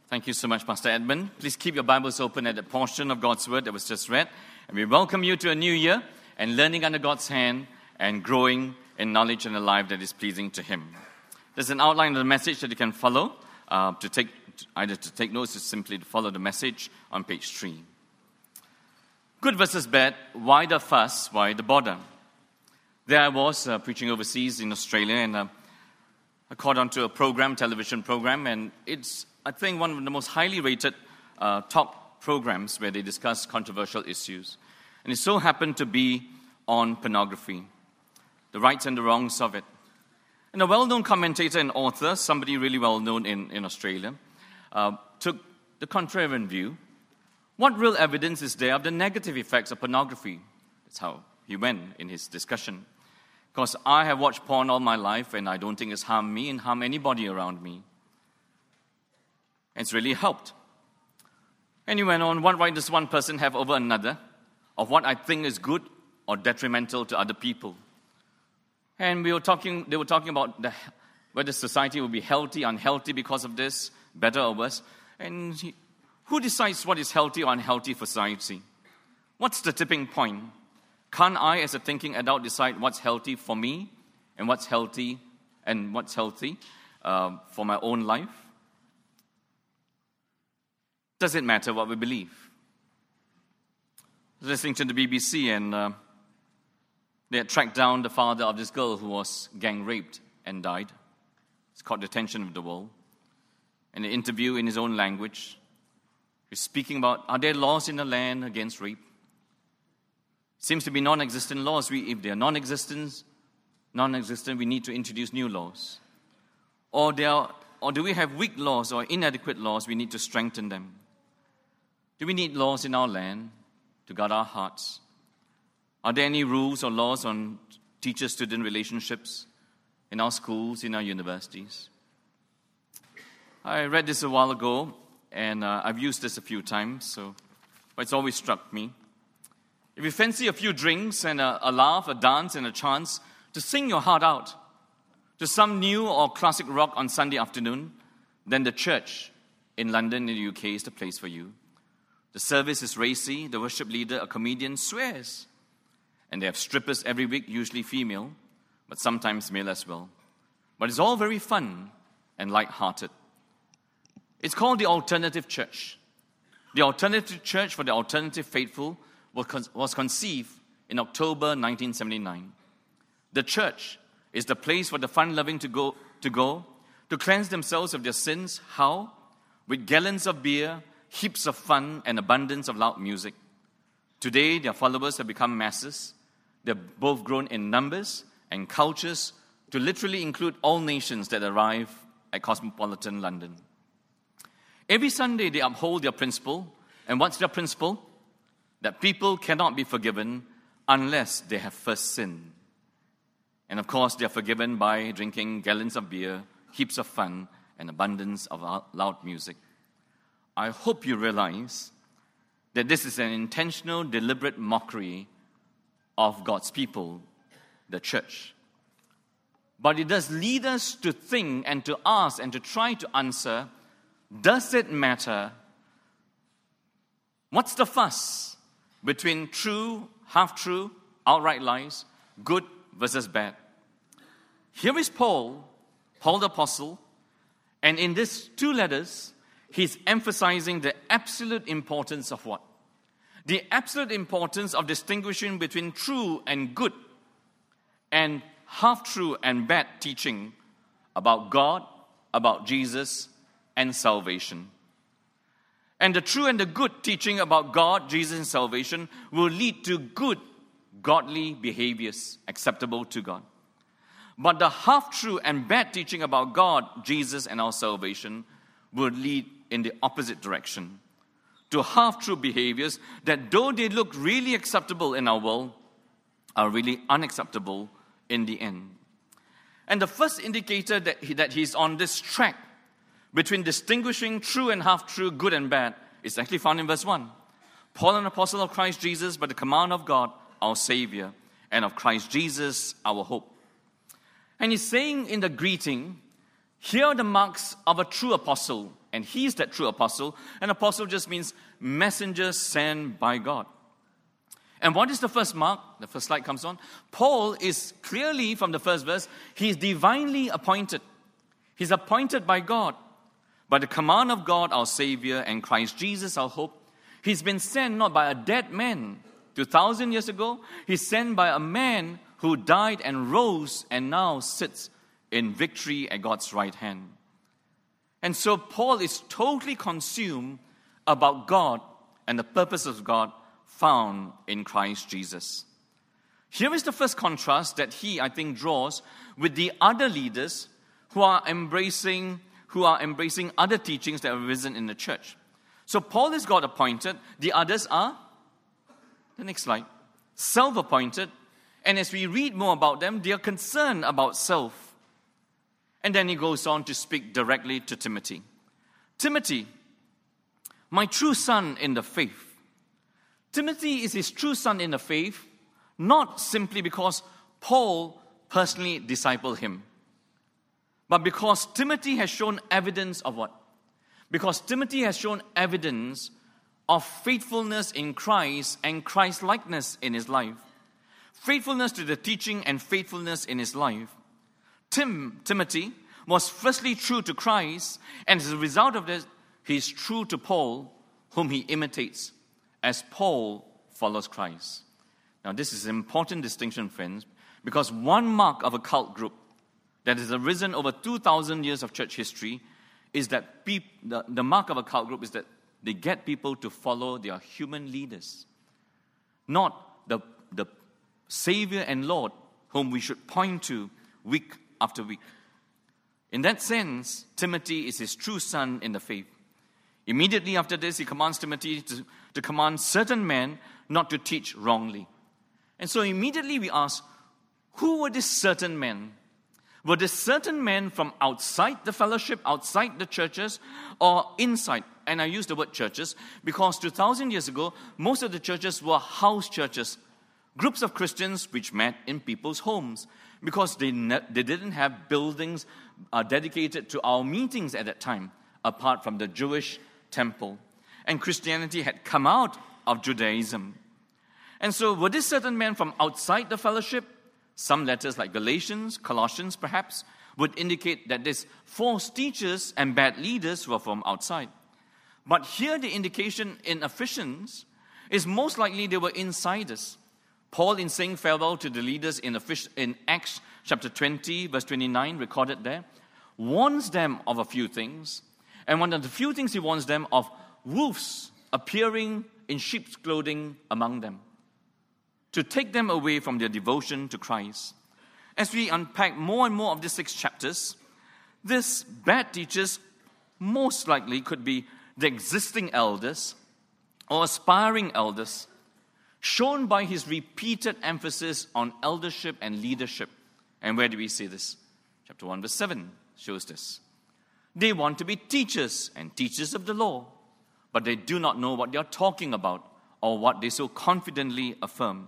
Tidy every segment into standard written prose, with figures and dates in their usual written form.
Thank you so much, Pastor Edmund. Please keep your Bibles open at the portion of God's Word that was just read. And we welcome you to a new year and learning under God's hand and growing in knowledge and a life that is pleasing to Him. There's an outline of the message that you can follow, to take notes or simply to follow the message on page 3. Good versus bad, why the fuss, why the bother? There I was preaching overseas in Australia, and I caught onto a television program, and it's, I think, one of the most highly rated top programs where they discuss controversial issues. And it so happened to be on pornography, the rights and the wrongs of it. And a well-known commentator and author, somebody really well-known in Australia, took the contrarian view. What real evidence is there of the negative effects of pornography? That's how he went in his discussion. Because I have watched porn all my life, and I don't think it's harmed me and harmed anybody around me. It's really helped. And he went on, what right does one person have over another of what I think is good or detrimental to other people? And they were talking about whether society will be healthy, unhealthy because of this, better or worse. And who decides what is healthy or unhealthy for society? What's the tipping point? Can't I, as a thinking adult, decide what's healthy for me and what's healthy for my own life? Does it matter what we believe? I was listening to the BBC, and they had tracked down the father of this girl who was gang raped and died. It's caught the attention of the world. In an interview in his own language, he's speaking about, are there laws in the land against rape? Seems to be non-existent laws. If they are non-existent, we need to introduce new laws. Or do we have weak laws or inadequate laws? We need to strengthen them. Do we need laws in our land to guard our hearts? Are there any rules or laws on teacher-student relationships in our schools, in our universities? I read this a while ago, and I've used this a few times, but it's always struck me. If you fancy a few drinks and a laugh, a dance, and a chance to sing your heart out to some new or classic rock on Sunday afternoon, then the church in London, in the UK, is the place for you. The service is racy, the worship leader, a comedian, swears. And they have strippers every week, usually female, but sometimes male as well. But it's all very fun and light-hearted. It's called the Alternative Church. The Alternative Church for the Alternative Faithful was conceived in October 1979. The church is the place for the fun-loving to go to cleanse themselves of their sins. How? With gallons of beer, heaps of fun, and abundance of loud music. Today, their followers have become masses. They've both grown in numbers and cultures to literally include all nations that arrive at cosmopolitan London. Every Sunday, they uphold their principle. And what's their principle? That people cannot be forgiven unless they have first sinned. And of course, they are forgiven by drinking gallons of beer, heaps of fun, and abundance of loud music. I hope you realize that this is an intentional, deliberate mockery of God's people, the church. But it does lead us to think and to ask and to try to answer, does it matter? What's the fuss between true, half-true, outright lies, good versus bad? Here is Paul the Apostle, and in these 2 letters, he's emphasizing the absolute importance of what? The absolute importance of distinguishing between true and good and half-true and bad teaching about God, about Jesus, and salvation. And the true and the good teaching about God, Jesus, and salvation will lead to good, godly behaviors acceptable to God. But the half-true and bad teaching about God, Jesus, and our salvation will lead in the opposite direction, to half-true behaviors that, though they look really acceptable in our world, are really unacceptable in the end. And the first indicator that he's on this track between distinguishing true and half-true, good and bad, is actually found in verse 1. Paul, an apostle of Christ Jesus, by the command of God, our Savior, and of Christ Jesus, our hope. And he's saying in the greeting, here are the marks of a true apostle, And he's that true apostle. An apostle just means messenger sent by God. And what is the first mark? The first slide comes on. Paul is clearly, from the first verse, he's divinely appointed. He's appointed by God. By the command of God, our Savior, and Christ Jesus, our hope. He's been sent not by a dead man 2,000 years ago. He's sent by a man who died and rose and now sits in victory at God's right hand. And so Paul is totally consumed about God and the purpose of God found in Christ Jesus. Here is the first contrast that he, I think, draws with the other leaders who are embracing other teachings that have arisen in the church. So Paul is God appointed. The others are, the next slide, self-appointed. And as we read more about them, they are concerned about self. And then he goes on to speak directly to Timothy. Timothy, my true son in the faith. Timothy is his true son in the faith, not simply because Paul personally discipled him, but because Timothy has shown evidence of what? Because Timothy has shown evidence of faithfulness in Christ and Christ-likeness in his life. Faithfulness to the teaching and faithfulness in his life. Timothy was firstly true to Christ, and as a result of this, he is true to Paul, whom he imitates, as Paul follows Christ. Now, this is an important distinction, friends, because one mark of a cult group that has arisen over 2,000 years of church history is that the mark of a cult group is that they get people to follow their human leaders, not the Savior and Lord whom we should point to week after week. In that sense, Timothy is his true son in the faith. Immediately after this, he commands Timothy to command certain men not to teach wrongly. And so immediately we ask, who were these certain men? Were these certain men from outside the fellowship, outside the churches, or inside? And I use the word churches because 2,000 years ago, most of the churches were house churches, groups of Christians which met in people's homes because they didn't have buildings dedicated to our meetings at that time, apart from the Jewish temple. And Christianity had come out of Judaism. And so were these certain men from outside the fellowship? Some letters like Galatians, Colossians perhaps, would indicate that these false teachers and bad leaders were from outside. But here the indication in Ephesians is most likely they were insiders. Paul, in saying farewell to the leaders in Acts chapter 20, verse 29, recorded there, warns them of a few things. And one of the few things he warns them of wolves appearing in sheep's clothing among them, to take them away from their devotion to Christ. As we unpack more and more of these 6 chapters, these bad teachers most likely could be the existing elders or aspiring elders, shown by his repeated emphasis on eldership and leadership. And where do we see this? Chapter 1, verse 7 shows this. They want to be teachers and teachers of the law, but they do not know what they are talking about or what they so confidently affirm.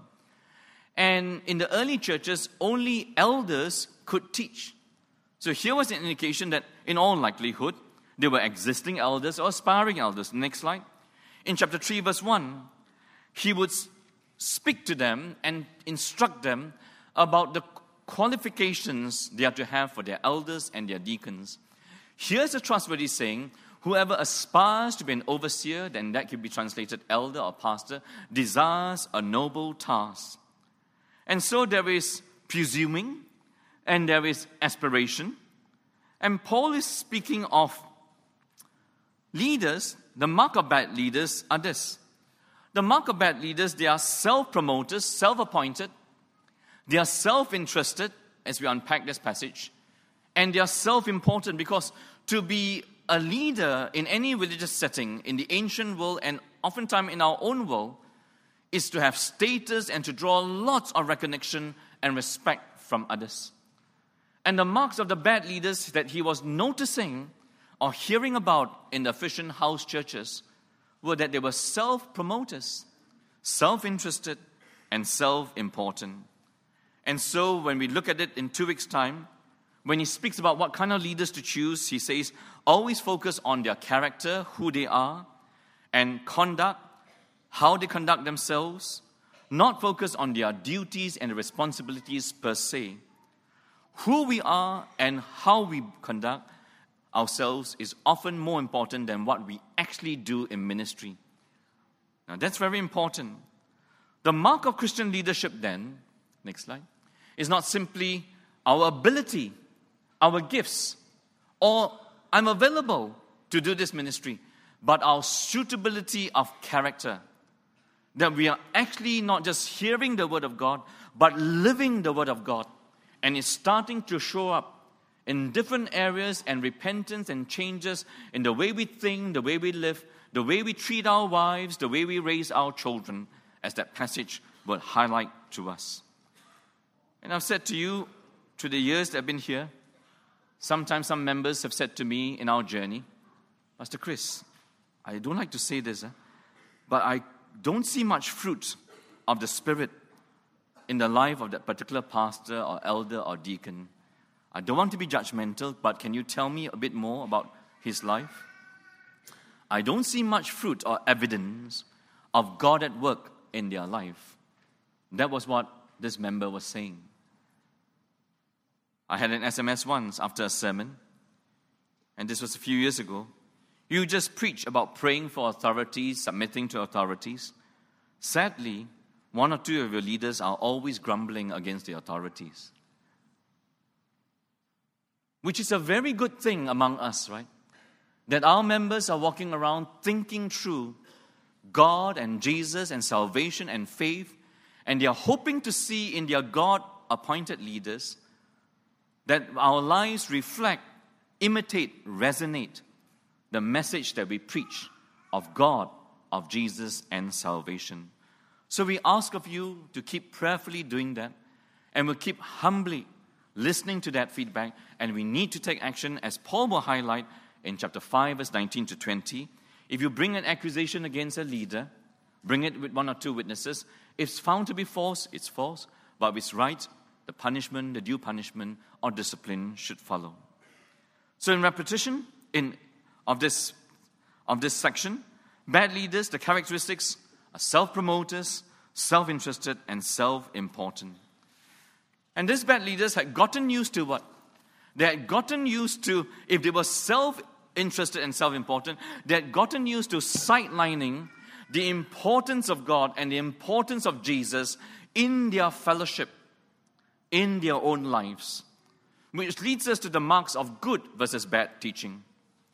And in the early churches, only elders could teach. So here was an indication that in all likelihood, they were existing elders or aspiring elders. Next slide. In chapter 3, verse 1, he would speak to them and instruct them about the qualifications they are to have for their elders and their deacons. Here's a trustworthy saying, whoever aspires to be an overseer, then that could be translated elder or pastor, desires a noble task. And so there is presuming and there is aspiration. And Paul is speaking of leaders. The mark of bad leaders are this. The mark of bad leaders, they are self-promoters, self-appointed. They are self-interested, as we unpack this passage. And they are self-important because to be a leader in any religious setting in the ancient world and oftentimes in our own world is to have status and to draw lots of recognition and respect from others. And the marks of the bad leaders that he was noticing or hearing about in the Ephesian house churches were that they were self-promoters, self-interested, and self-important. And so when we look at it in 2 weeks' time, when he speaks about what kind of leaders to choose, he says, always focus on their character, who they are, and conduct, how they conduct themselves, not focus on their duties and responsibilities per se. Who we are and how we conduct ourselves is often more important than what we actually do in ministry. Now, that's very important. The mark of Christian leadership then, next slide, is not simply our ability, our gifts, or I'm available to do this ministry, but our suitability of character. That we are actually not just hearing the Word of God, but living the Word of God. And it's starting to show up in different areas, and repentance and changes in the way we think, the way we live, the way we treat our wives, the way we raise our children, as that passage will highlight to us. And I've said to you, through the years that I've been here, sometimes some members have said to me in our journey, Pastor Chris, I don't like to say this, but I don't see much fruit of the Spirit in the life of that particular pastor or elder or deacon. I don't want to be judgmental, but can you tell me a bit more about his life? I don't see much fruit or evidence of God at work in their life. That was what this member was saying. I had an SMS once after a sermon, and this was a few years ago. You just preach about praying for authorities, submitting to authorities. Sadly, one or two of your leaders are always grumbling against the authorities. Which is a very good thing among us, right? That our members are walking around thinking through God and Jesus and salvation and faith, and they are hoping to see in their God-appointed leaders that our lives reflect, imitate, resonate the message that we preach of God, of Jesus, and salvation. So we ask of you to keep prayerfully doing that, and we'll keep humbly listening to that feedback, and we need to take action, as Paul will highlight in chapter 5, verse 19 to 20. If you bring an accusation against a leader, bring it with one or two witnesses. If it's found to be false, it's false. But if it's right, the punishment, the due punishment or discipline should follow. So in repetition of this section, bad leaders, the characteristics are self-promoters, self-interested, and self-important. And these bad leaders had gotten used to what? They had gotten used to, if they were self-interested and self-important, they had gotten used to sidelining the importance of God and the importance of Jesus in their fellowship, in their own lives. Which leads us to the marks of good versus bad teaching.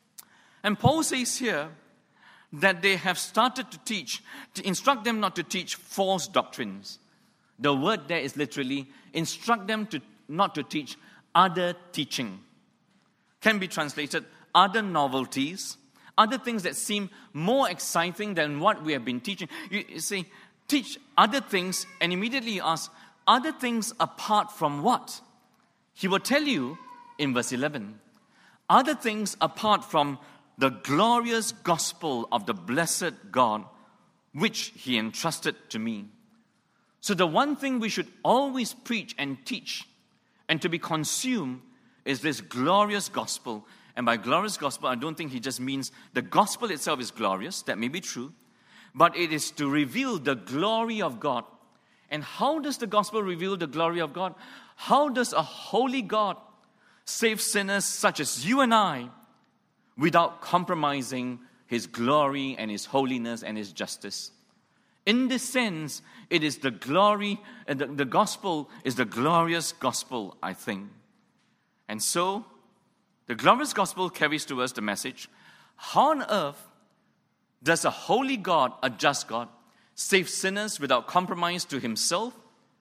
And Paul says here that they have started to teach, to instruct them not to teach false doctrines. The word there is literally, instruct them to not to teach other teaching. Can be translated, other novelties, other things that seem more exciting than what we have been teaching. You say, teach other things, and immediately you ask, other things apart from what? He will tell you in verse 11, other things apart from the glorious gospel of the blessed God, which he entrusted to me. So the one thing we should always preach and teach and to be consumed is this glorious gospel. And by glorious gospel, I don't think he just means the gospel itself is glorious. That may be true. But it is to reveal the glory of God. And how does the gospel reveal the glory of God? How does a holy God save sinners such as you and I without compromising his glory and his holiness and his justice? In this sense, it is the glory, and the gospel is the glorious gospel, I think. And so, the glorious gospel carries to us the message, how on earth does a holy God, a just God, save sinners without compromise to himself?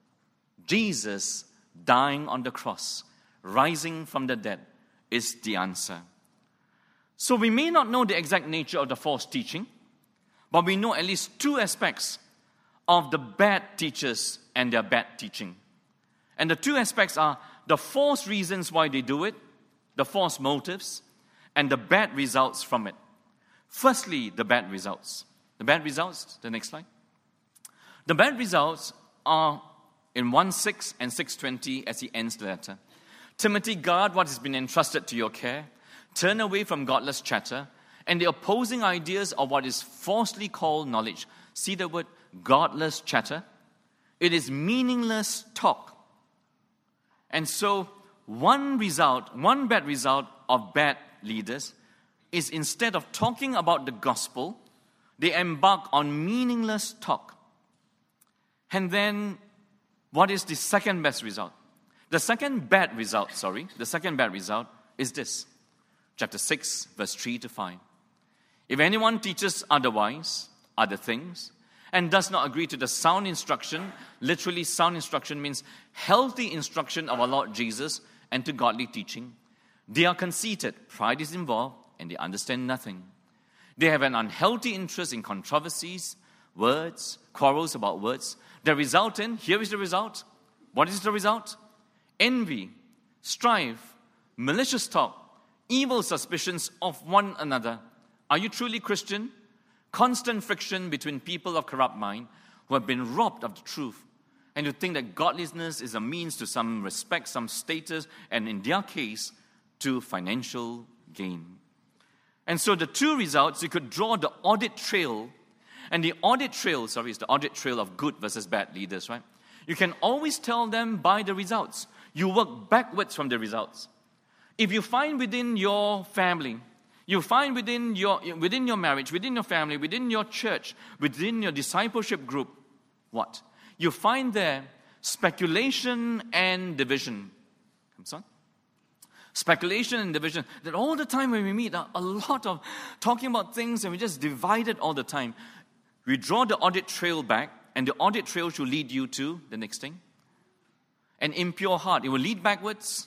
Jesus dying on the cross, rising from the dead, is the answer. So we may not know the exact nature of the false teaching, but we know at least two aspects of the bad teachers and their bad teaching. And the two aspects are the false reasons why they do it, the false motives, and the bad results from it. Firstly, the bad results. The bad results, the next slide. The bad results are in 1:6 and 6:20 as he ends the letter. Timothy, guard what has been entrusted to your care. Turn away from godless chatter and the opposing ideas of what is falsely called knowledge. See the word godless chatter? It is meaningless talk. And so, one bad result of bad leaders is instead of talking about the gospel, they embark on meaningless talk. And then, what is the second best result? The second bad result is this. Chapter 6, verse 3 to 5. If anyone teaches otherwise, other things, and does not agree to the sound instruction, literally sound instruction means healthy instruction of our Lord Jesus and to godly teaching, they are conceited, pride is involved, and they understand nothing. They have an unhealthy interest in controversies, words, quarrels about words. The result here is the result. What is the result? Envy, strife, malicious talk, evil suspicions of one another. Are you truly Christian? Constant friction between people of corrupt mind who have been robbed of the truth and who think that godliness is a means to some respect, some status, and in their case, to financial gain. And so the two results, you could draw the audit trail, and the audit trail, is the audit trail of good versus bad leaders, right? You can always tell them by the results. You work backwards from the results. If you find within your family, you find within your marriage, within your family, within your church, within your discipleship group, what? You find there speculation and division. Comes on? Speculation and division. That all the time when we meet, a lot of talking about things and we just divide it all the time. We draw the audit trail back, and the audit trail should lead you to the next thing. An impure heart. It will lead backwards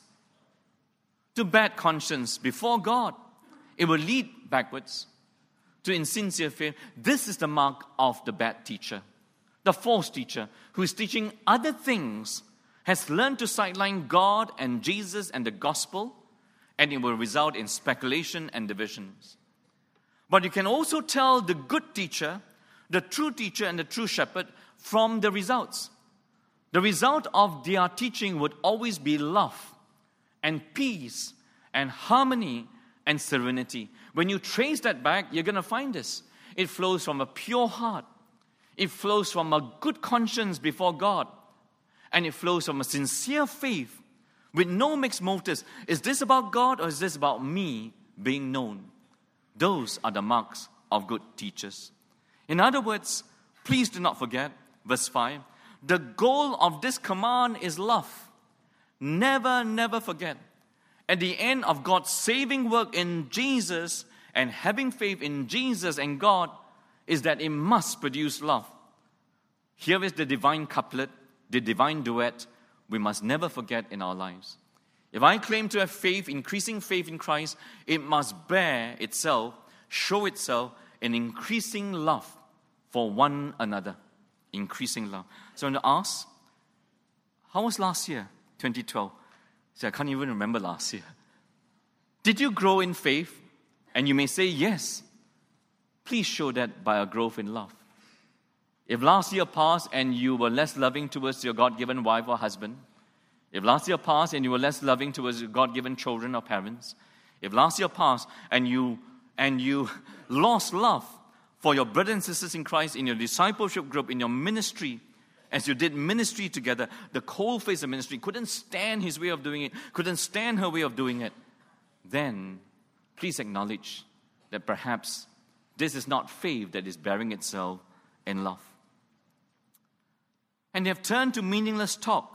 to bad conscience before God. It will lead backwards to insincere faith. This is the mark of the bad teacher. The false teacher who is teaching other things has learned to sideline God and Jesus and the gospel, and it will result in speculation and divisions. But you can also tell the good teacher, the true teacher and the true shepherd from the results. The result of their teaching would always be love and peace and harmony and serenity. When you trace that back, you're going to find this. It flows from a pure heart. It flows from a good conscience before God. And it flows from a sincere faith with no mixed motives. Is this about God or is this about me being known? Those are the marks of good teachers. In other words, please do not forget, verse 5, the goal of this command is love. Never, never forget. At the end of God's saving work in Jesus and having faith in Jesus and God is that it must produce love. Here is the divine couplet, the divine duet we must never forget in our lives. If I claim to have faith, increasing faith in Christ, it must bear itself, show itself in increasing love for one another. Increasing love. So I'm going to ask, how was last year, 2012? See, I can't even remember last year. Did you grow in faith? And you may say yes. Please show that by a growth in love. If last year passed and you were less loving towards your God-given wife or husband, if last year passed and you were less loving towards your God-given children or parents, if last year passed and you lost love for your brothers and sisters in Christ, in your discipleship group, in your ministry, as you did ministry together, the cold face of ministry, couldn't stand his way of doing it, couldn't stand her way of doing it, then please acknowledge that perhaps this is not faith that is bearing itself in love. And they have turned to meaningless talk.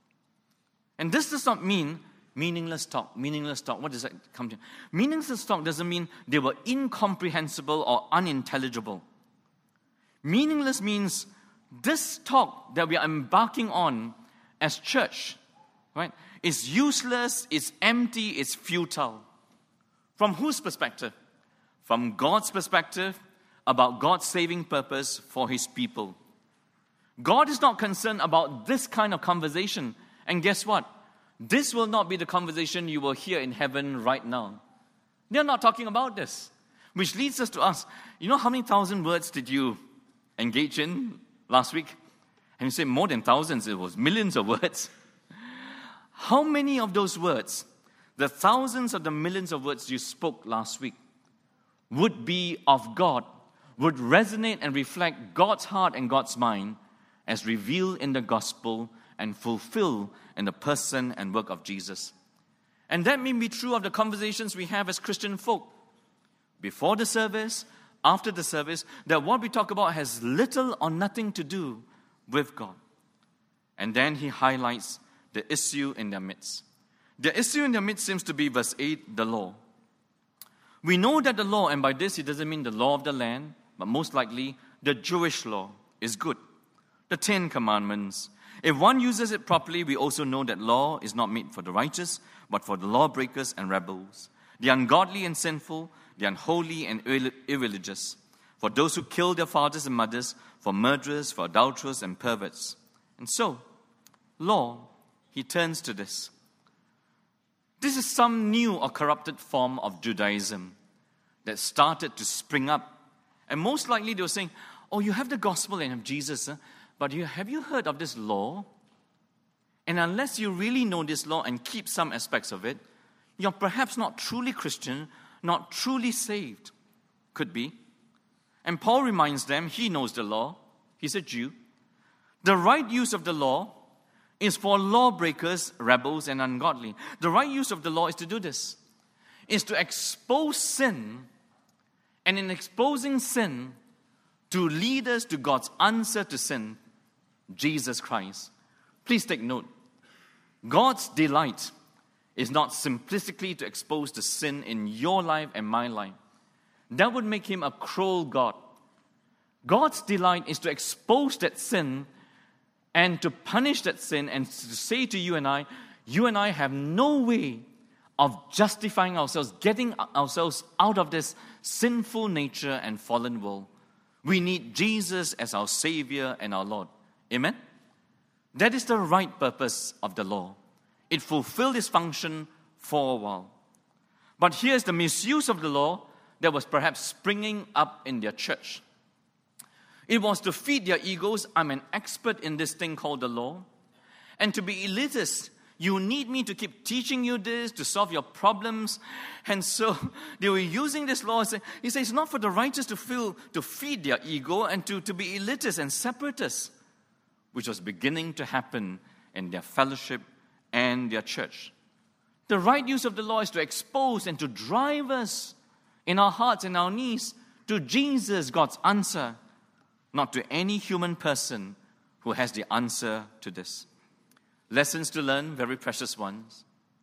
And this does not mean meaningless talk. Meaningless talk, what does that come to? Meaningless talk doesn't mean they were incomprehensible or unintelligible. Meaningless means this talk that we are embarking on as church, right, is useless, it's empty, it's futile. From whose perspective? From God's perspective about God's saving purpose for his people. God is not concerned about this kind of conversation. And guess what? This will not be the conversation you will hear in heaven right now. They're not talking about this. Which leads us to ask, you know how many thousand words did you engage in last week? And you say more than thousands, it was millions of words. how many of those words, the thousands of the millions of words you spoke last week, would be of God, would resonate and reflect God's heart and God's mind as revealed in the gospel and fulfilled in the person and work of Jesus? And that may be true of the conversations we have as Christian folk. Before the service, after the service, that what we talk about has little or nothing to do with God. And then he highlights the issue in their midst. The issue in their midst seems to be verse 8, the law. We know that the law, and by this he doesn't mean the law of the land, but most likely the Jewish law is good. The 10 Commandments. If one uses it properly, we also know that law is not made for the righteous, but for the lawbreakers and rebels, the ungodly and sinful, the unholy and irreligious, for those who kill their fathers and mothers, for murderers, for adulterers and perverts. And so, law, he turns to this. This is some new or corrupted form of Judaism that started to spring up. And most likely they were saying, oh, you have the gospel and have Jesus, but have you heard of this law? And unless you really know this law and keep some aspects of it, you're perhaps not truly Christian, not truly saved. Could be. And Paul reminds them, he knows the law. He's a Jew. The right use of the law is for lawbreakers, rebels, and ungodly. The right use of the law is to do this. Is to expose sin, and in exposing sin, to lead us to God's answer to sin, Jesus Christ. Please take note. God's delight is not simplistically to expose the sin in your life and my life. That would make him a cruel God. God's delight is to expose that sin and to punish that sin and to say to you and I have no way of justifying ourselves, getting ourselves out of this sinful nature and fallen world. We need Jesus as our Savior and our Lord. Amen? That is the right purpose of the law. It fulfilled its function for a while. But here's the misuse of the law that was perhaps springing up in their church. It was to feed their egos. I'm an expert in this thing called the law. And to be elitist, you need me to keep teaching you this to solve your problems. And so they were using this law. He says it's not for the righteous to feed their ego and to be elitist and separatist, which was beginning to happen in their fellowship and their church. The right use of the law is to expose and to drive us in our hearts and our knees to Jesus, God's answer, not to any human person who has the answer to this. Lessons to learn, very precious ones.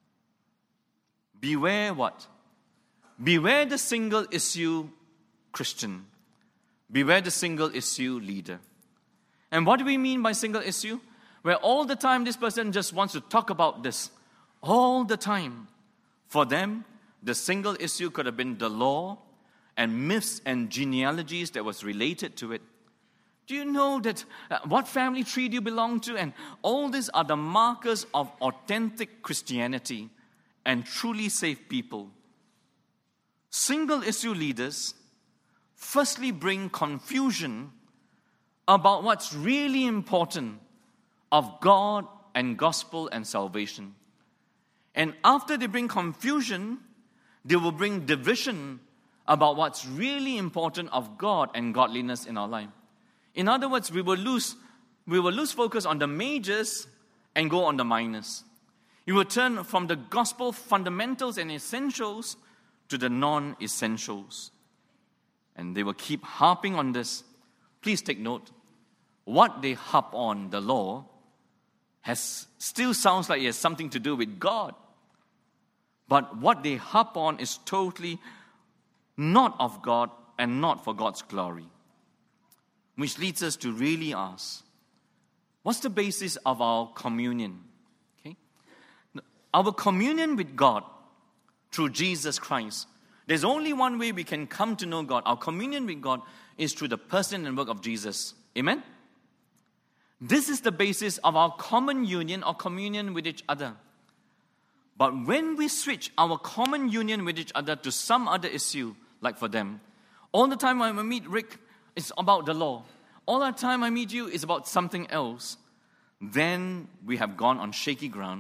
Beware what? Beware the single issue Christian. Beware the single issue leader. And what do we mean by single issue? Where all the time this person just wants to talk about this. All the time. For them, the single issue could have been the law and myths and genealogies that was related to it. Do you know that what family tree do you belong to? And all these are the markers of authentic Christianity and truly saved people. Single issue leaders firstly bring confusion about what's really important of God and gospel and salvation. And after they bring confusion, they will bring division about what's really important of God and godliness in our life. In other words, we will lose focus on the majors and go on the minors. You will turn from the gospel fundamentals and essentials to the non-essentials. And they will keep harping on this. Please take note. What they harp on, the law, still sounds like it has something to do with God. But what they harp on is totally not of God and not for God's glory. Which leads us to really ask, what's the basis of our communion? Okay? Our communion with God through Jesus Christ. There's only one way we can come to know God. Our communion with God is through the person and work of Jesus. Amen? This is the basis of our common union or communion with each other. But when we switch our common union with each other to some other issue, like for them, all the time when I meet Rick, it's about the law. All the time I meet you is about something else. Then we have gone on shaky ground.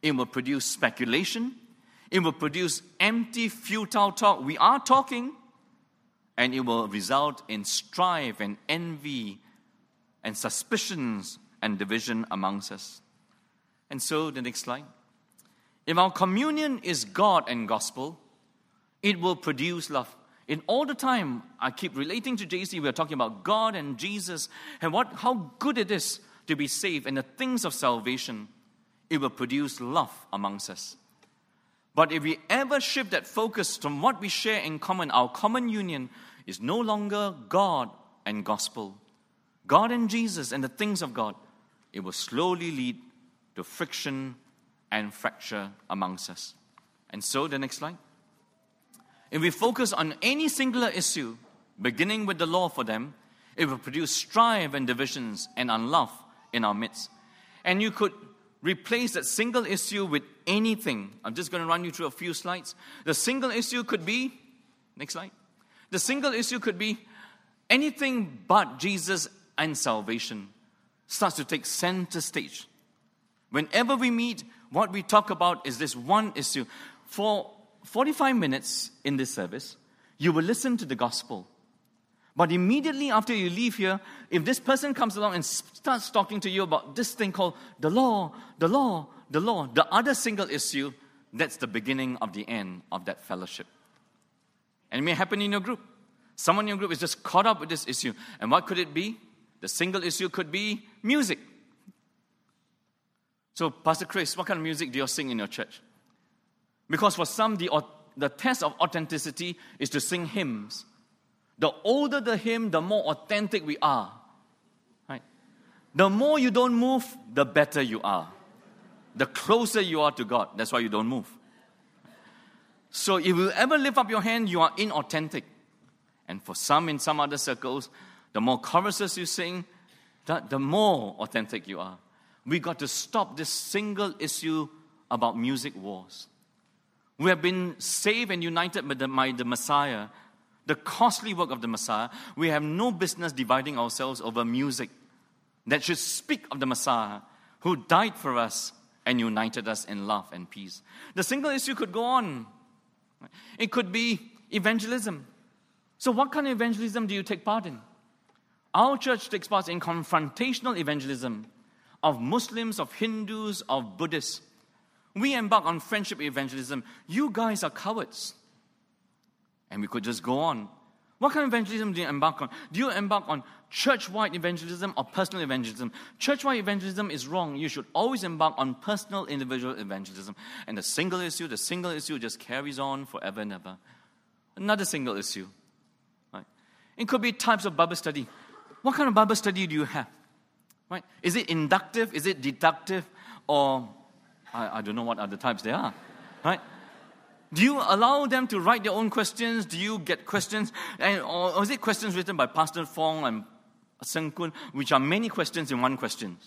It will produce speculation. It will produce empty, futile talk. We are talking, and it will result in strife and envy and suspicions and division amongst us. And so, the next slide. If our communion is God and gospel, it will produce love. In all the time, I keep relating to JC, we are talking about God and Jesus and how good it is to be saved and the things of salvation. It will produce love amongst us. But if we ever shift that focus from what we share in common, our common union is no longer God and gospel, God and Jesus and the things of God, it will slowly lead to friction and fracture amongst us. And so, the next slide. If we focus on any singular issue, beginning with the law for them, it will produce strife and divisions and unlove in our midst. And you could replace that single issue with anything. I'm just going to run you through a few slides. The single issue could be, next slide. The single issue could be anything but Jesus and salvation starts to take center stage. Whenever we meet, what we talk about is this one issue. For 45 minutes in this service, you will listen to the gospel. But immediately after you leave here, if this person comes along and starts talking to you about this thing called the law, the other single issue, that's the beginning of the end of that fellowship. And it may happen in your group. Someone in your group is just caught up with this issue. And what could it be? The single issue could be music. So, Pastor Chris, what kind of music do you sing in your church? Because for some, the test of authenticity is to sing hymns. The older the hymn, the more authentic we are. Right? The more you don't move, the better you are. The closer you are to God. That's why you don't move. So if you ever lift up your hand, you are inauthentic. And for some, in some other circles, the more choruses you sing, the more authentic you are. We got to stop this single issue about music wars. We have been saved and united by the Messiah, the costly work of the Messiah. We have no business dividing ourselves over music that should speak of the Messiah who died for us and united us in love and peace. The single issue could go on. It could be evangelism. So what kind of evangelism do you take part in? Our church takes part in confrontational evangelism of Muslims, of Hindus, of Buddhists. We embark on friendship evangelism. You guys are cowards. And we could just go on. What kind of evangelism do you embark on? Do you embark on church-wide evangelism or personal evangelism? Church-wide evangelism is wrong. You should always embark on personal, individual evangelism. And the single issue just carries on forever and ever. Another single issue. Right? It could be types of Bible study. What kind of Bible study do you have? Right? Is it inductive? Is it deductive? Or I don't know what other types they are. Right? Do you allow them to write their own questions? Do you get questions? Or is it questions written by Pastor Fong and Seng Kun, which are many questions in one question?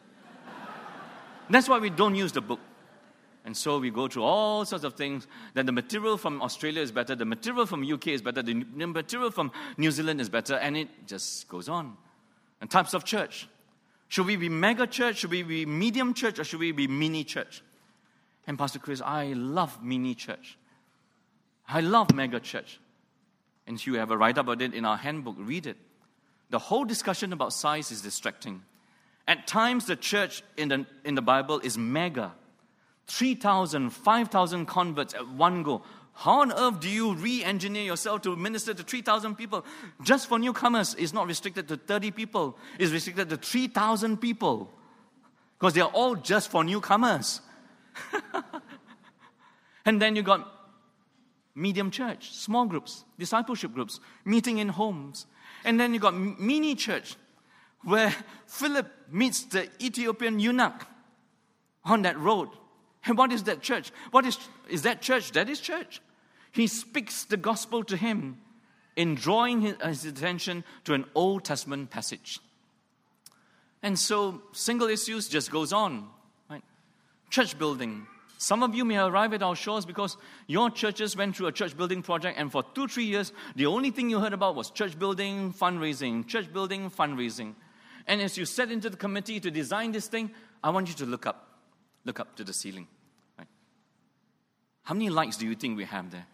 That's why we don't use the book. And so we go through all sorts of things. Then the material from Australia is better. The material from UK is better. The material from New Zealand is better. And it just goes on. And types of church. Should we be mega church? Should we be medium church? Or should we be mini church? And Pastor Chris, I love mini church. I love mega church. And you have a write-up about it in our handbook. Read it. The whole discussion about size is distracting. At times, the church in the Bible is mega. 3,000, 5,000 converts at one go. How on earth do you re-engineer yourself to minister to 3,000 people? Just for newcomers, it's not restricted to 30 people. It's restricted to 3,000 people. Because they are all just for newcomers. And then you got medium church, small groups, discipleship groups, meeting in homes. And then you got mini church, where Philip meets the Ethiopian eunuch on that road. And what is that church? Is that church? That is church. He speaks the gospel to him in drawing his attention to an Old Testament passage. And so single issues just goes on. Right? Church building. Some of you may arrive at our shores because your churches went through a church building project, and for 2-3 years, the only thing you heard about was church building, fundraising, church building, fundraising. And as you set into the committee to design this thing, I want you to look up to the ceiling. How many likes do you think we have there?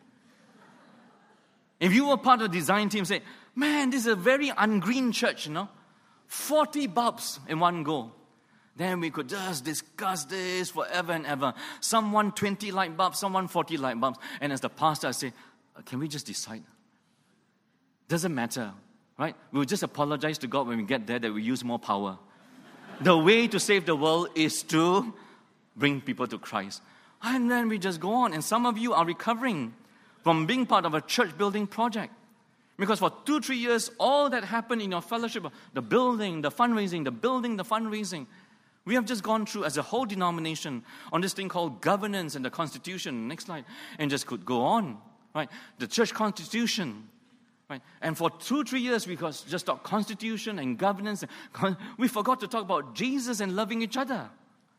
If you were part of the design team, say, man, this is a very ungreen church, 40 bulbs in one go. Then we could just discuss this forever and ever. Someone 20 light bulbs, someone 40 light bulbs. And as the pastor, I say, can we just decide? Doesn't matter, right? We'll just apologize to God when we get there that we use more power. The way to save the world is to bring people to Christ. And then we just go on. And some of you are recovering from being part of a church building project. Because for 2-3 years, all that happened in your fellowship, the building, the fundraising, the building, the fundraising, we have just gone through as a whole denomination on this thing called governance and the constitution. Next slide. And just could go on, right? The church constitution, right? And for 2-3 years, we just talked constitution and governance. We forgot to talk about Jesus and loving each other.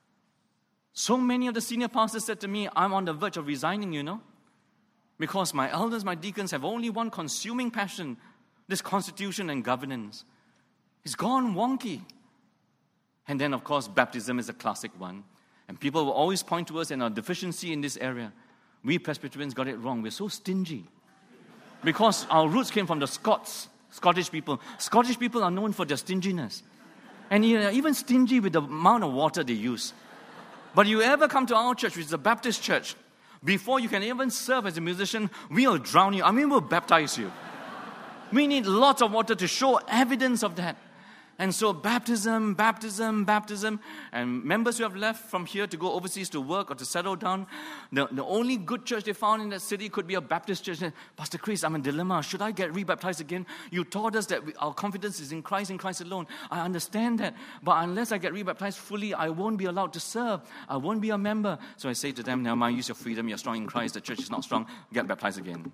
So many of the senior pastors said to me, I'm on the verge of resigning, because my elders, my deacons have only one consuming passion, this constitution and governance. It's gone wonky. And then, of course, baptism is a classic one. And people will always point to us and our deficiency in this area. We Presbyterians got it wrong. We're so stingy. Because our roots came from the Scottish people. Scottish people are known for their stinginess. And even stingy with the amount of water they use. But you ever come to our church, which is a Baptist church, before you can even serve as a musician, we'll drown you. We'll baptize you. We need lots of water to show evidence of that. And so baptism. And members who have left from here to go overseas to work or to settle down, the only good church they found in that city could be a Baptist church. Pastor Chris, I'm in a dilemma. Should I get rebaptized again? You taught us that our confidence is in Christ alone. I understand that. But unless I get rebaptized fully, I won't be allowed to serve. I won't be a member. So I say to them, never mind, use your freedom. You're strong in Christ. The church is not strong. Get baptized again.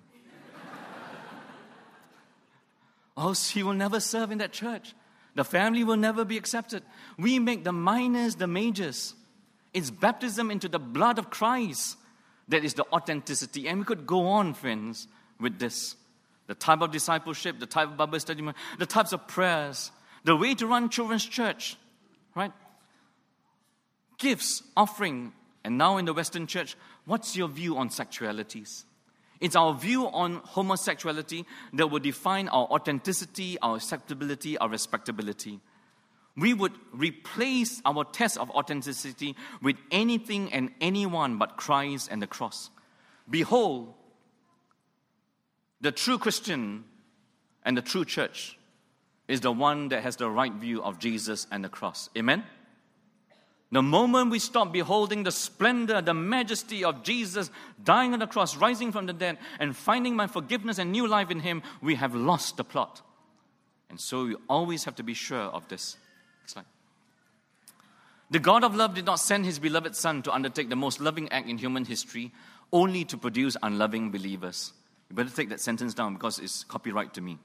Else he will never serve in that church. The family will never be accepted. We make the minors the majors. It's baptism into the blood of Christ that is the authenticity. And we could go on, friends, with this. The type of discipleship, the type of Bible study, the types of prayers, the way to run children's church, right? Gifts, offering, and now in the Western church, what's your view on sexualities? It's our view on homosexuality that will define our authenticity, our acceptability, our respectability. We would replace our test of authenticity with anything and anyone but Christ and the cross. Behold, the true Christian and the true church is the one that has the right view of Jesus and the cross. Amen? The moment we stop beholding the splendor, the majesty of Jesus dying on the cross, rising from the dead, and finding my forgiveness and new life in Him, we have lost the plot. And so we always have to be sure of this. Next slide. The God of love did not send His beloved Son to undertake the most loving act in human history, only to produce unloving believers. You better take that sentence down because it's copyright to me.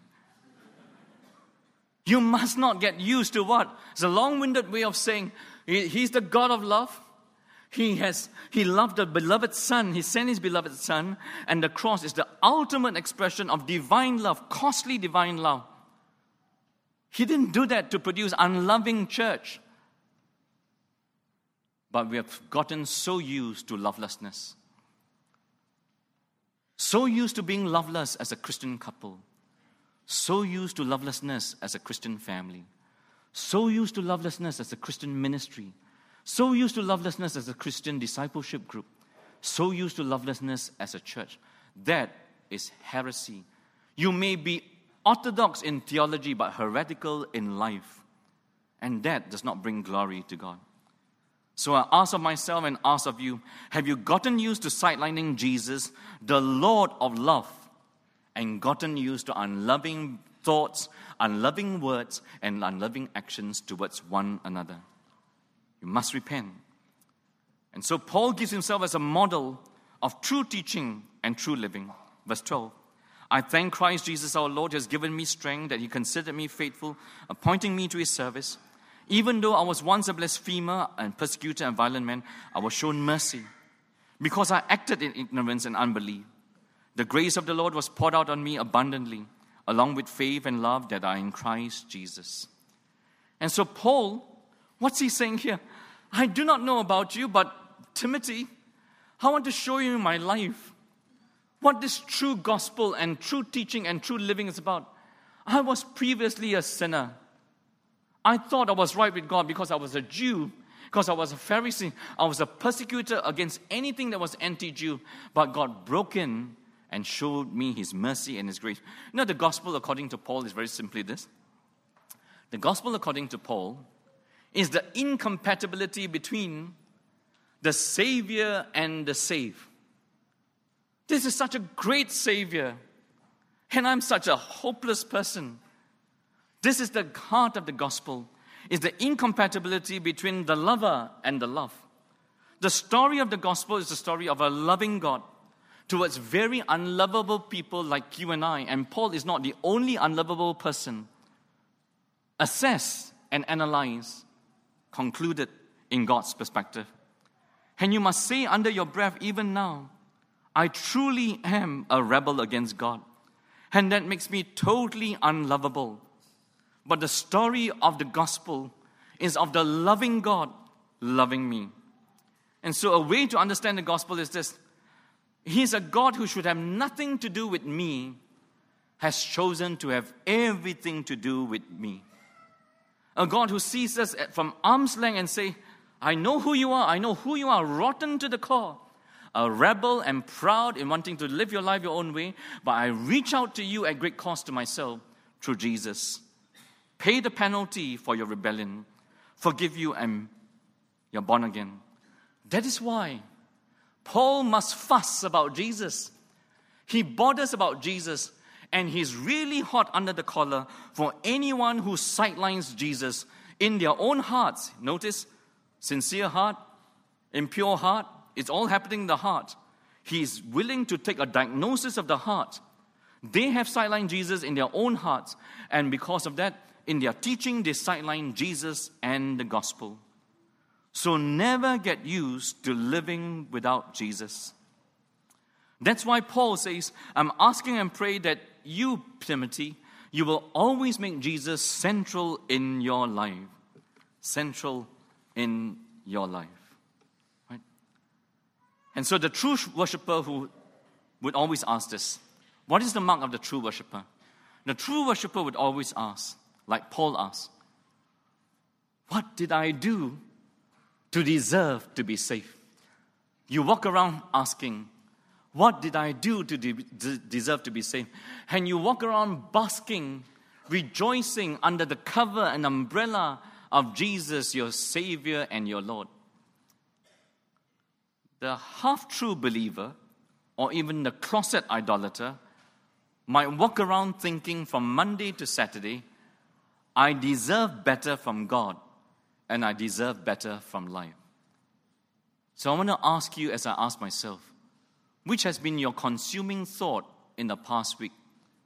You must not get used to what? It's a long-winded way of saying He's the God of love. He loved the beloved Son. He sent His beloved Son. And the cross is the ultimate expression of divine love, costly divine love. He didn't do that to produce unloving church. But we have gotten so used to lovelessness. So used to being loveless as a Christian couple. So used to lovelessness as a Christian family. So used to lovelessness as a Christian ministry. So used to lovelessness as a Christian discipleship group. So used to lovelessness as a church. That is heresy. You may be orthodox in theology but heretical in life. And that does not bring glory to God. So I ask of myself and ask of you, have you gotten used to sidelining Jesus, the Lord of love, and gotten used to unloving thoughts, unloving words, and unloving actions towards one another? You must repent. And so Paul gives himself as a model of true teaching and true living. Verse 12. I thank Christ Jesus our Lord who has given me strength, that He considered me faithful, appointing me to His service. Even though I was once a blasphemer and persecutor and violent man, I was shown mercy, because I acted in ignorance and unbelief. The grace of the Lord was poured out on me abundantly, along with faith and love that are in Christ Jesus. And so Paul, what's he saying here? I do not know about you, but Timothy, I want to show you my life, what this true gospel and true teaching and true living is about. I was previously a sinner. I thought I was right with God because I was a Jew, because I was a Pharisee. I was a persecutor against anything that was anti-Jew. But God broke in and showed me His mercy and His grace. You know, the gospel according to Paul is very simply this. The gospel according to Paul is the incompatibility between the Savior and the saved. This is such a great Savior, and I'm such a hopeless person. This is the heart of the gospel, is the incompatibility between the lover and the love. The story of the gospel is the story of a loving God towards very unlovable people like you and I. And Paul is not the only unlovable person. Assess and analyze, concluded in God's perspective. And you must say under your breath, even now, I truly am a rebel against God. And that makes me totally unlovable. But the story of the gospel is of the loving God loving me. And so a way to understand the gospel is this. He's a God who should have nothing to do with me, has chosen to have everything to do with me. A God who sees us from arm's length and say, I know who you are. I know who you are, rotten to the core. A rebel and proud in wanting to live your life your own way. But I reach out to you at great cost to myself through Jesus. Pay the penalty for your rebellion. Forgive you and you're born again. That is why Paul must fuss about Jesus. He bothers about Jesus. And he's really hot under the collar for anyone who sidelines Jesus in their own hearts. Notice, sincere heart, impure heart. It's all happening in the heart. He's willing to take a diagnosis of the heart. They have sidelined Jesus in their own hearts. And because of that, in their teaching, they sideline Jesus and the gospel. So never get used to living without Jesus. That's why Paul says, I'm asking and pray that you, Timothy, you will always make Jesus central in your life. Central in your life. Right? And so the true worshiper who would always ask this, what is the mark of the true worshiper? The true worshiper would always ask, like Paul asked, what did I do to deserve to be saved? You walk around asking, what did I do to deserve to be saved? And you walk around basking, rejoicing under the cover and umbrella of Jesus, your Savior and your Lord. The half-true believer, or even the closet idolater, might walk around thinking from Monday to Saturday, I deserve better from God, and I deserve better from life. So I want to ask you, as I ask myself, which has been your consuming thought in the past week?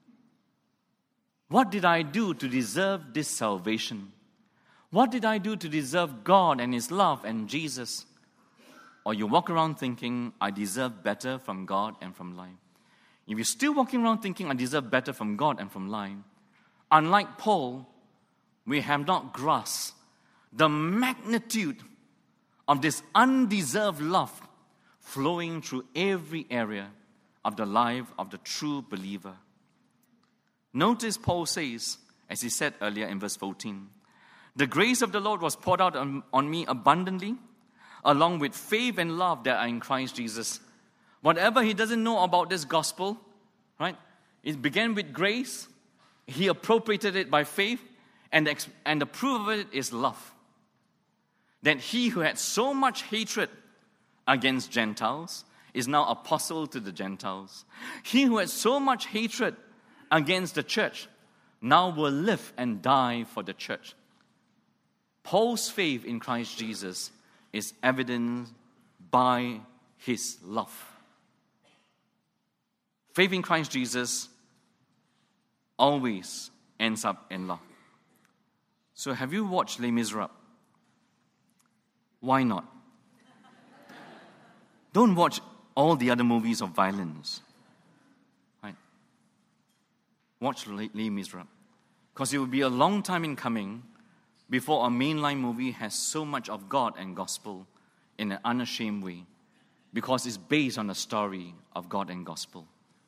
What did I do to deserve this salvation? What did I do to deserve God and His love and Jesus? Or you walk around thinking, I deserve better from God and from life. If you're still walking around thinking, I deserve better from God and from life, unlike Paul, we have not grasped the magnitude of this undeserved love flowing through every area of the life of the true believer. Notice Paul says, as he said earlier in verse 14, the grace of the Lord was poured out on me abundantly, along with faith and love that are in Christ Jesus. Whatever he doesn't know about this gospel, right? It began with grace, he appropriated it by faith, and the proof of it is love. That he who had so much hatred against Gentiles is now apostle to the Gentiles. He who had so much hatred against the church now will live and die for the church. Paul's faith in Christ Jesus is evidenced by his love. Faith in Christ Jesus always ends up in love. So have you watched Les Miserables? Why not? Don't watch all the other movies of violence. Right? Watch Les Miserables. Because it will be a long time in coming before a mainline movie has so much of God and gospel in an unashamed way. because it's based on the story of God and gospel.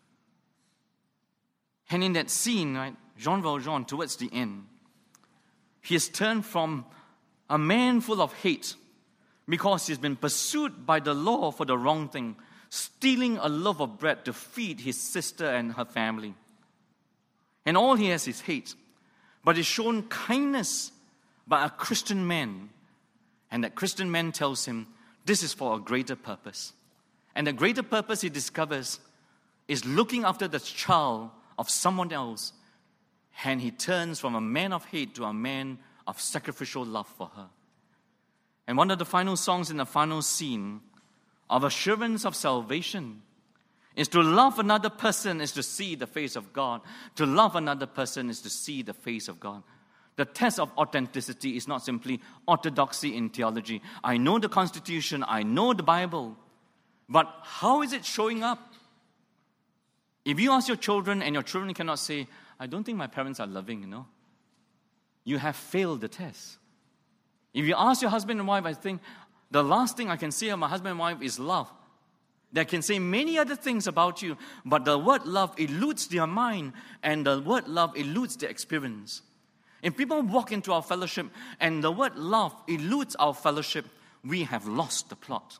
And in that scene, right, Jean Valjean, towards the end, he has turned from a man full of hate because he's been pursued by the law for the wrong thing, stealing a loaf of bread to feed his sister and her family. And all he has is hate. But he's shown kindness by a Christian man. And that Christian man tells him, this is for a greater purpose. And the greater purpose he discovers is looking after the child of someone else. And he turns from a man of hate to a man of sacrificial love for her. And one of the final songs in the final scene of assurance of salvation is to love another person is to see the face of God. To love another person is to see the face of God. The test of authenticity is not simply orthodoxy in theology. I know the Constitution, I know the Bible, but how is it showing up? If you ask your children and your children cannot say, I don't think my parents are loving, you have failed the test. If you ask your husband and wife, I think the last thing I can say of my husband and wife is love. They can say many other things about you, but the word love eludes their mind, and the word love eludes their experience. If people walk into our fellowship and the word love eludes our fellowship, we have lost the plot.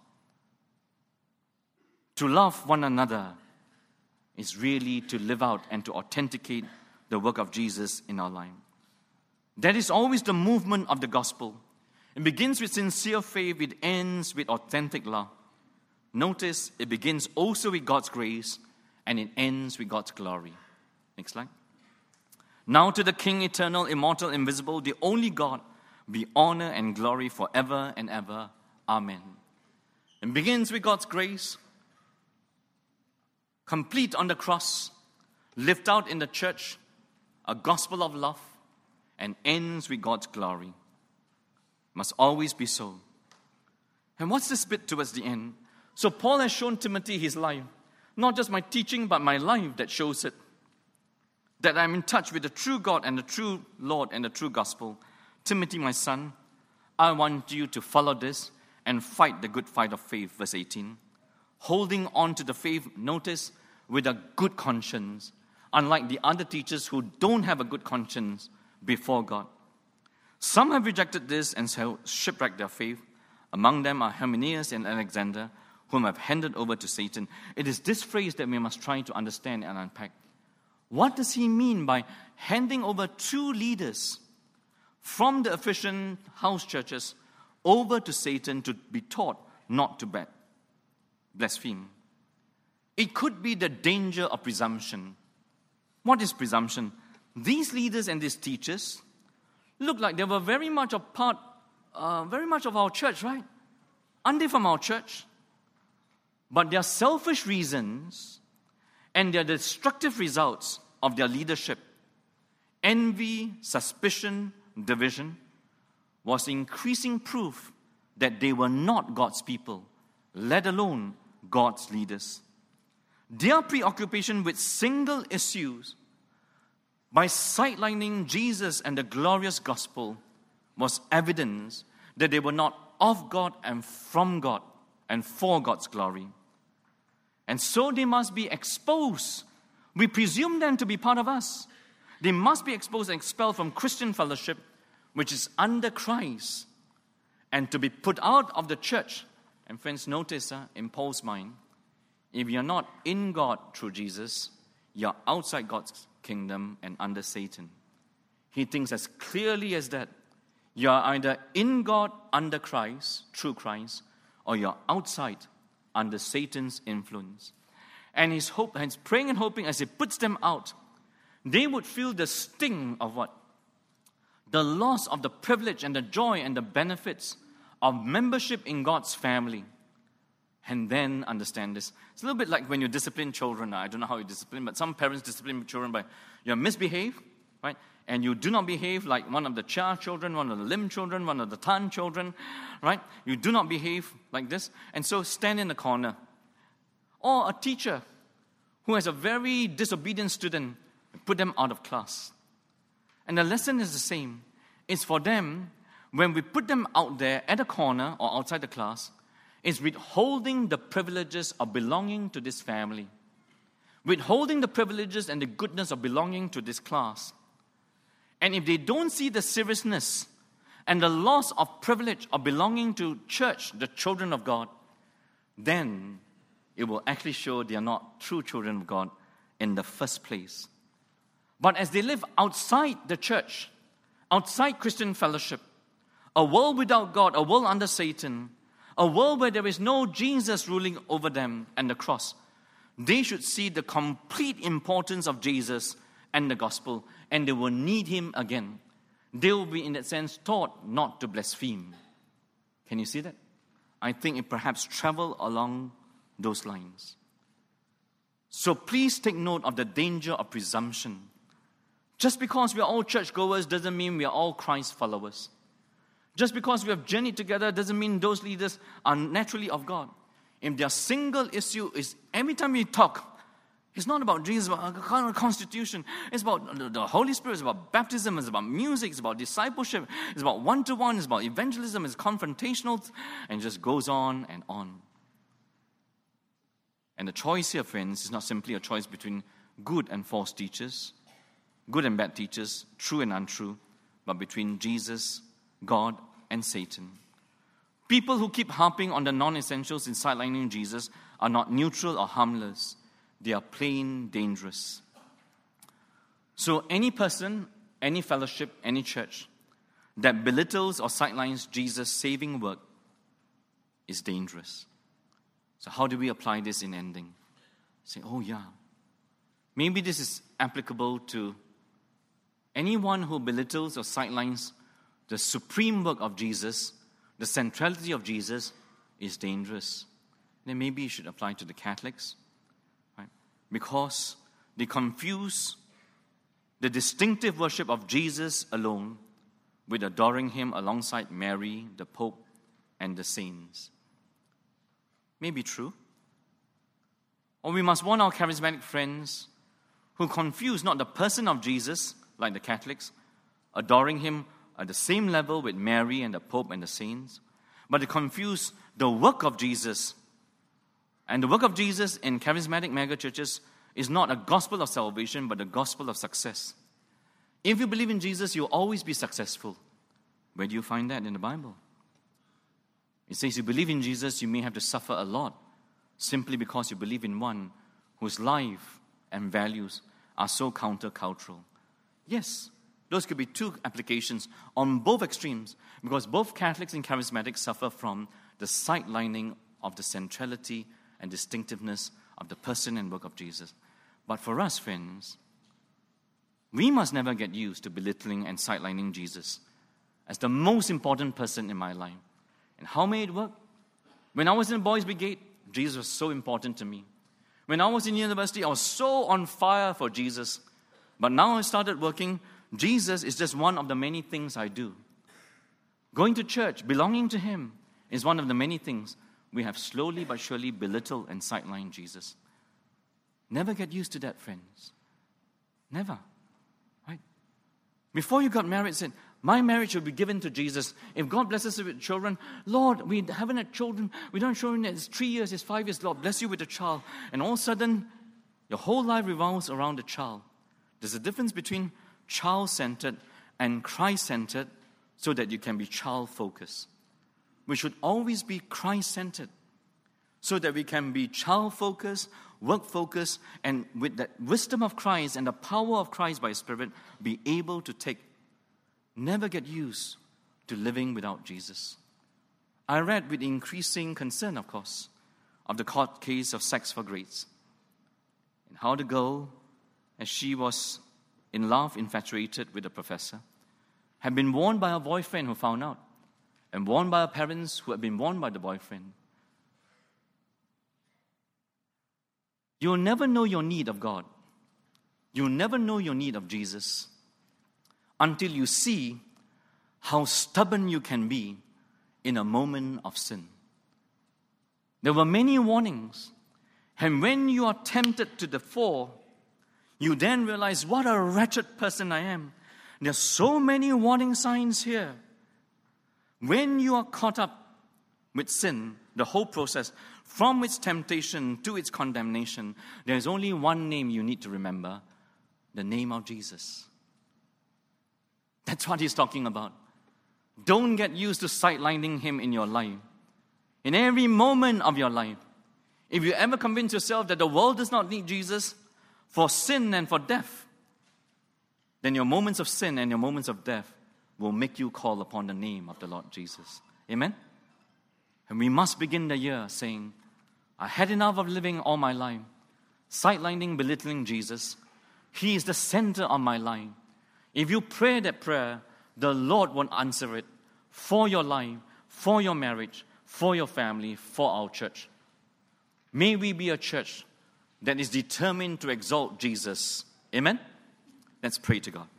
To love one another is really to live out and to authenticate the work of Jesus in our life. That is always the movement of the gospel. It begins with sincere faith, it ends with authentic love. Notice, it begins also with God's grace, and it ends with God's glory. Next slide. Now to the King, eternal, immortal, invisible, the only God, be honor and glory forever and ever. Amen. It begins with God's grace, complete on the cross, lived out in the church, a gospel of love, and ends with God's glory. Must always be so. And what's this bit towards the end? So Paul has shown Timothy his life. Not just my teaching, but my life that shows it. That I'm in touch with the true God and the true Lord and the true gospel. Timothy, my son, I want you to follow this and fight the good fight of faith, verse 18. Holding on to the faith, notice, with a good conscience, unlike the other teachers who don't have a good conscience before God. Some have rejected this and shipwrecked their faith. Among them are Hymenaeus and Alexander, whom I've handed over to Satan. It is this phrase that we must try to understand and unpack. What does he mean by handing over true leaders from the Ephesian house churches over to Satan to be taught not to blaspheme? It could be the danger of presumption. What is presumption? These leaders and these teachers look like they were very much of our church, right? Aren't they from our church? But their selfish reasons and their destructive results of their leadership, envy, suspicion, division, was increasing proof that they were not God's people, let alone God's leaders. Their preoccupation with single issues by sidelining Jesus and the glorious gospel was evidence that they were not of God and from God and for God's glory. And so they must be exposed. We presume them to be part of us. They must be exposed and expelled from Christian fellowship, which is under Christ, and to be put out of the church. And friends, notice in Paul's mind, if you're not in God through Jesus, you're outside God's kingdom and under Satan. He thinks as clearly as that. You're either in God under Christ, through Christ, or you're outside under Satan's influence. And he's praying and hoping as he puts them out, they would feel the sting of what? The loss of the privilege and the joy and the benefits of membership in God's family. And then understand this. It's a little bit like when you discipline children. I don't know how you discipline, but some parents discipline children by you misbehave, right? And you do not behave like one of the Chia children, one of the Lim children, one of the Tan children, right? You do not behave like this. And so stand in the corner. Or a teacher who has a very disobedient student, put them out of class. And the lesson is the same. It's for them, when we put them out there at a corner or outside the class, is withholding the privileges of belonging to this family, withholding the privileges and the goodness of belonging to this class. And if they don't see the seriousness and the loss of privilege of belonging to church, the children of God, then it will actually show they are not true children of God in the first place. But as they live outside the church, outside Christian fellowship, a world without God, a world under Satan, a world where there is no Jesus ruling over them and the cross, they should see the complete importance of Jesus and the gospel, and they will need him again. They will be, in that sense, taught not to blaspheme. Can you see that? I think it perhaps travel along those lines. So please take note of the danger of presumption. Just because we are all churchgoers doesn't mean we are all Christ followers. Just because we have journeyed together doesn't mean those leaders are naturally of God. If their single issue is every time we talk, it's not about Jesus, it's about a constitution. It's about the Holy Spirit, it's about baptism, it's about music, it's about discipleship, it's about one-to-one, it's about evangelism, it's confrontational, and it just goes on and on. And the choice here, friends, is not simply a choice between good and false teachers, good and bad teachers, true and untrue, but between Jesus, God, and Satan. People who keep harping on the non-essentials in sidelining Jesus are not neutral or harmless. They are plain dangerous. So any person, any fellowship, any church that belittles or sidelines Jesus' saving work is dangerous. So how do we apply this in ending? Say, oh yeah, maybe this is applicable to anyone who belittles or sidelines the supreme work of Jesus, the centrality of Jesus is dangerous. Then maybe it should apply to the Catholics, right? Because they confuse the distinctive worship of Jesus alone with adoring him alongside Mary, the Pope, and the saints. May be true. Or we must warn our charismatic friends who confuse not the person of Jesus, like the Catholics, adoring him at the same level with Mary and the Pope and the saints, but they confuse the work of Jesus. And the work of Jesus in charismatic megachurches is not a gospel of salvation, but a gospel of success. If you believe in Jesus, you'll always be successful. Where do you find that in the Bible? It says you believe in Jesus, you may have to suffer a lot, simply because you believe in one whose life and values are so countercultural. Yes, those could be two applications on both extremes, because both Catholics and Charismatics suffer from the sidelining of the centrality and distinctiveness of the person and work of Jesus. But for us, friends, we must never get used to belittling and sidelining Jesus as the most important person in my life. And how may it work? When I was in Boys Brigade, Jesus was so important to me. When I was in university, I was so on fire for Jesus. But now I started working, Jesus is just one of the many things I do. Going to church, belonging to him, is one of the many things we have slowly but surely belittled and sidelined Jesus. Never get used to that, friends. Never. Right? Before you got married, said, my marriage will be given to Jesus. If God blesses us with children, Lord, we haven't had children. We don't have children. It's 3 years, it's 5 years. Lord, bless you with a child. And all of a sudden, your whole life revolves around the child. There's a difference between child-centered and Christ-centered so that you can be child-focused. We should always be Christ-centered so that we can be child-focused, work-focused, and with the wisdom of Christ and the power of Christ by His Spirit, be able to never get used to living without Jesus. I read with increasing concern, of course, of the court case of sex for grades, and how the girl, as she was in love, infatuated with the professor, had been warned by her boyfriend who found out, and warned by her parents who had been warned by the boyfriend. You'll never know your need of God. You'll never know your need of Jesus until you see how stubborn you can be in a moment of sin. There were many warnings, and when you are tempted to the fall, you then realize what a wretched person I am. There are so many warning signs here. When you are caught up with sin, the whole process, from its temptation to its condemnation, there's only one name you need to remember, the name of Jesus. That's what he's talking about. Don't get used to sidelining him in your life. In every moment of your life, if you ever convince yourself that the world does not need Jesus for sin and for death, then your moments of sin and your moments of death will make you call upon the name of the Lord Jesus. Amen? And we must begin the year saying, I had enough of living all my life, sidelining, belittling Jesus. He is the center of my life. If you pray that prayer, the Lord won't answer it for your life, for your marriage, for your family, for our church. May we be a church that is determined to exalt Jesus. Amen? Let's pray to God.